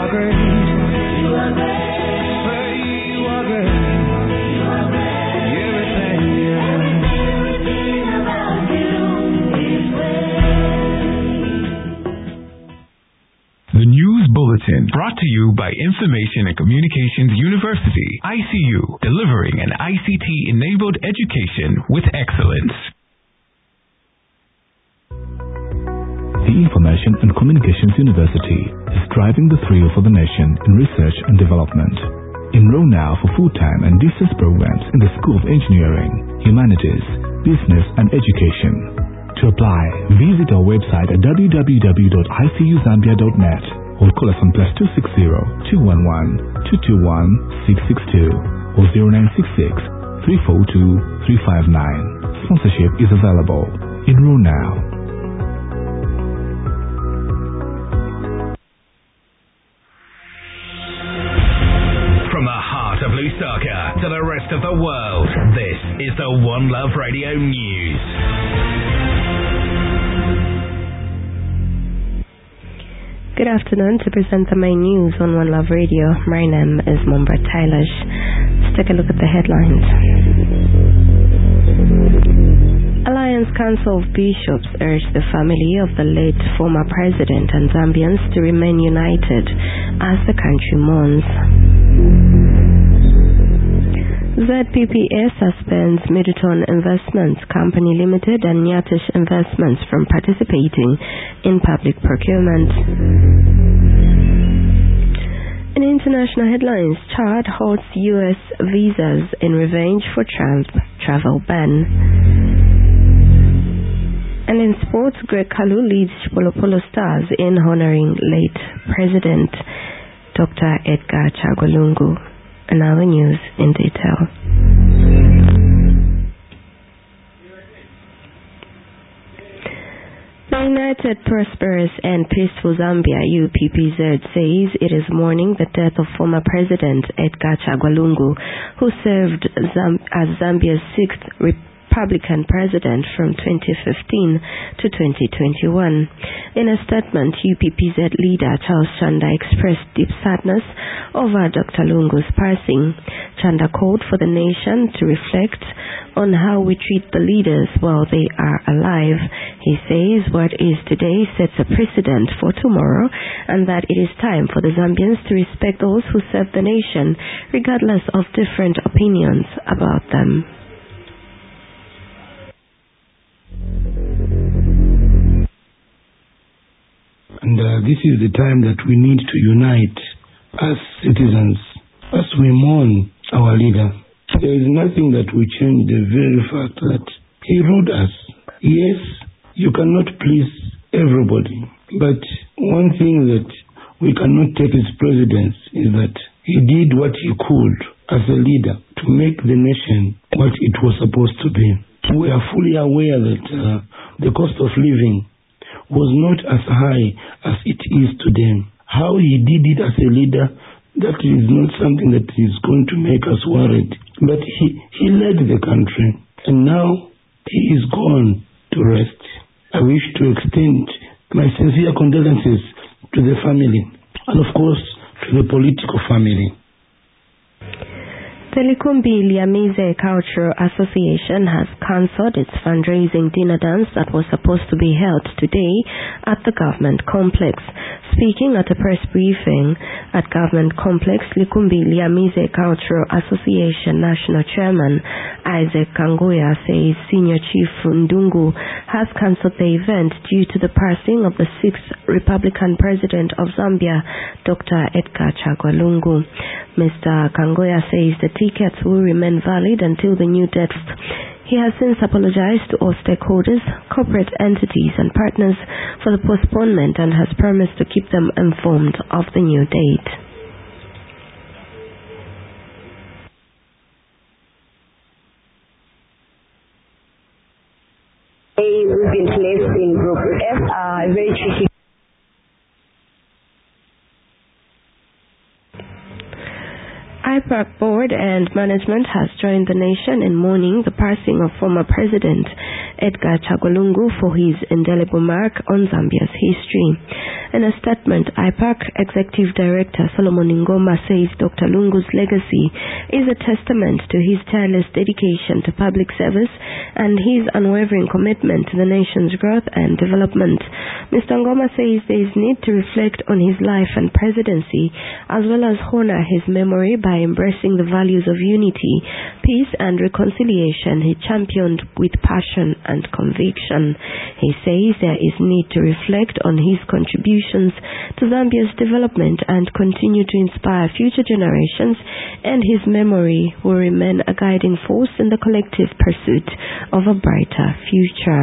great. You are great. Say you are great. You are great. Everything, yeah. Everything about you is great. The News Bulletin, brought to you by Information and Communications University, ICU, delivering an ICT-enabled education with excellence. The Information and Communications University is driving the thrill for the nation in research and development. Enroll now for full-time and distance programs in the School of Engineering, Humanities, Business and Education. To apply, visit our website at www.icuzambia.net or call us on +260 211 221 662 or 0966 342 359. Sponsorship is available. Enroll now. Lusaka to the rest of the world, this is the One Love Radio News. Good afternoon. To present the main news on One Love Radio, my name is Mombra Tailish. Let's take a look at the headlines. Alliance Council of Bishops urged the family of the late former president and Zambians to remain united as the country mourns. ZPPS suspends Middleton Investments Company Limited and Nyatish Investments from participating in public procurement. In international headlines, Chad halts U.S. visas in revenge for Trump travel ban. And in sports, Greg Kalu leads Polo Stars in honoring late President Dr. Edgar Chagwa Lungu. And now the news in detail. The United, Prosperous and Peaceful Zambia UPPZ says it is mourning the death of former President Edgar Chagwa Lungu, who served as Zambia's sixth Republican president from 2015 to 2021. In a statement, UPPZ leader Charles Chanda expressed deep sadness over Dr. Lungu's passing. Chanda called for the nation to reflect on how we treat the leaders while they are alive. He says what is today sets a precedent for tomorrow, and that it is time for the Zambians to respect those who serve the nation, regardless of different opinions about them. And this is the time that we need to unite as citizens, as we mourn our leader. There is nothing that will change the very fact that he ruled us. Yes, you cannot please everybody, but one thing that we cannot take as president is that he did what he could as a leader to make the nation what it was supposed to be. We are fully aware that the cost of living was not as high as it is today. How he did it as a leader, that is not something that is going to make us worried. But he led the country, and now he is gone to rest. I wish to extend my sincere condolences to the family, and of course to the political family. The Likumbi Liamize Cultural Association has cancelled its fundraising dinner dance that was supposed to be held today at the government complex. Speaking at a press briefing at Government Complex, Likumbi Liamize Cultural Association National Chairman Isaac Kangoya says Senior Chief Ndungu has cancelled the event due to the passing of the sixth Republican President of Zambia, Dr. Edgar Chagwa Lungu. Mr. Kangoya says the tickets will remain valid until the new date. He has since apologized to all stakeholders, corporate entities and partners for the postponement and has promised to keep them informed of the new date. We've been placed in Group F, very tricky. IPAC board and management has joined the nation in mourning the passing of former President Edgar Chagwa for his indelible mark on Zambia's history. In a statement, IPAC Executive Director Solomon Ngoma says Dr. Lungu's legacy is a testament to his tireless dedication to public service and his unwavering commitment to the nation's growth and development. Mr. Ngoma says there is need to reflect on his life and presidency, as well as honor his memory by embracing the values of unity, peace and reconciliation he championed with passion and conviction. He says there is need to reflect on his contributions to Zambia's development and continue to inspire future generations, and his memory will remain a guiding force in the collective pursuit of a brighter future.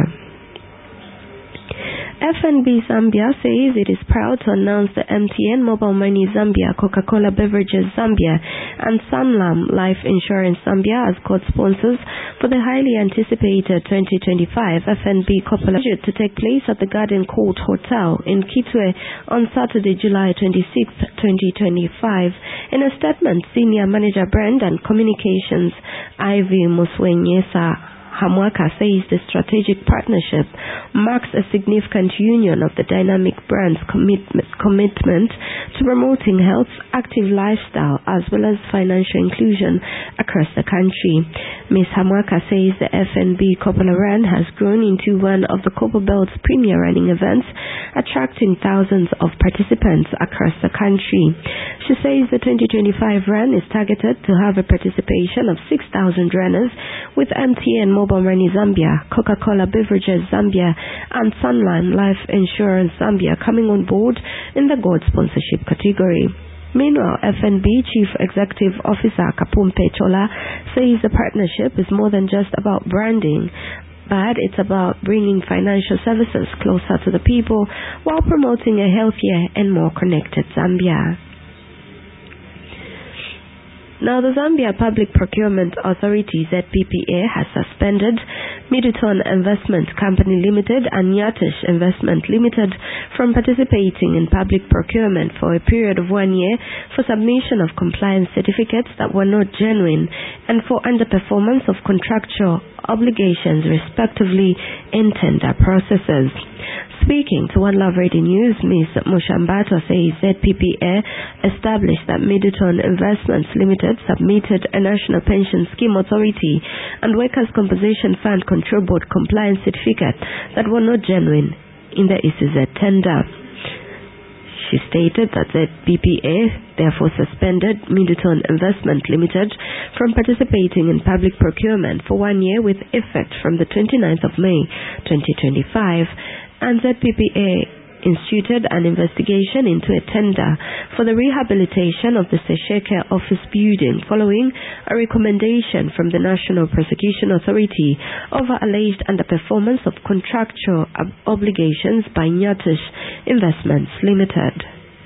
FNB Zambia says it is proud to announce the MTN Mobile Money Zambia, Coca-Cola Beverages Zambia and Sanlam Life Insurance Zambia as co-sponsors for the highly anticipated 2025 FNB Coppola to take place at the Garden Court Hotel in Kitwe on Saturday, July 26, 2025. In a statement, Senior Manager Brand and Communications Ivy Muswenyesa Hamwaka says the strategic partnership marks a significant union of the dynamic brand's commitment to promoting health, active lifestyle, as well as financial inclusion across the country. Ms. Hamwaka says the FNB Coppola Run has grown into one of the Copper Belt's premier running events, attracting thousands of participants across the country. She says the 2025 run is targeted to have a participation of 6,000 runners, with MTN Mobile Money Zambia, Coca-Cola Beverages Zambia and Sanlam Life Insurance Zambia coming on board in the gold sponsorship category. Meanwhile, FNB Chief Executive Officer Kapumpe Chola says the partnership is more than just about branding, but it's about bringing financial services closer to the people while promoting a healthier and more connected Zambia. Now, the Zambia Public Procurement Authority ZPPA has suspended Middleton Investment Company Limited and Nyatish Investment Limited from participating in public procurement for a period of 1 year for submission of compliance certificates that were not genuine and for underperformance of contractual obligations respectively in tender processes. Speaking to One Love Radio News, Ms. Mushambato says ZPPA established that Middleton Investments Limited submitted a National Pension Scheme Authority and Workers' Compensation Fund Control Board compliance certificate that were not genuine in the ECZ tender. She stated that ZPPA therefore suspended Middleton Investment Limited from participating in public procurement for 1 year with effect from the 29th of May 2025, and ZPPA instituted an investigation into a tender for the rehabilitation of the Sesheke office building following a recommendation from the National Prosecution Authority over alleged underperformance of contractual obligations by Nyatish Investments Limited.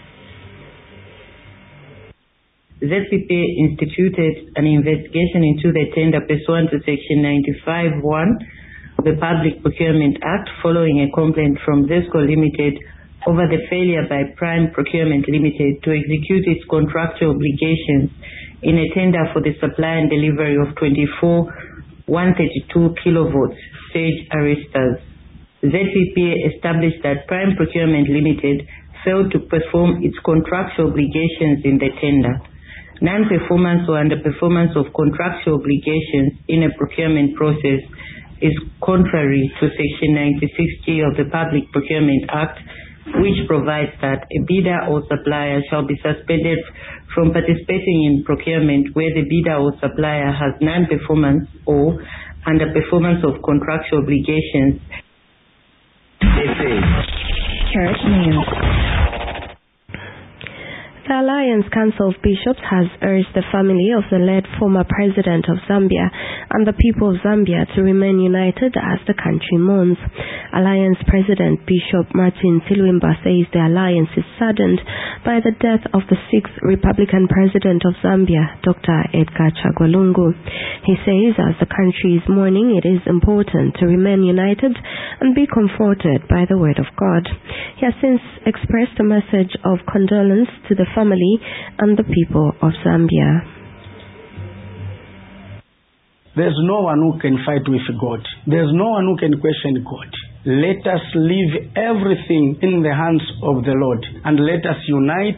ZPPA instituted an investigation into the tender pursuant to Section 95(1) the Public Procurement Act following a complaint from ZESCO Limited over the failure by Prime Procurement Limited to execute its contractual obligations in a tender for the supply and delivery of 24 132 kilovolts stage arresters. ZPPA established that Prime Procurement Limited failed to perform its contractual obligations in the tender. Non-performance or underperformance of contractual obligations in a procurement process is contrary to Section 96G of the Public Procurement Act, which provides that a bidder or supplier shall be suspended from participating in procurement where the bidder or supplier has non-performance or underperformance of contractual obligations. Church News. The Alliance Council of Bishops has urged the family of the late former president of Zambia and the people of Zambia to remain united as the country mourns. Alliance President Bishop Martin Silwimba says the alliance is saddened by the death of the 6th Republican President of Zambia, Dr. Edgar Chagwa. He says as the country is mourning, it is important to remain united and be comforted by the word of God. He has since expressed a message of condolence to the family and the people of Zambia. There's no one who can fight with God. There's no one who can question God. Let us leave everything in the hands of the Lord and let us unite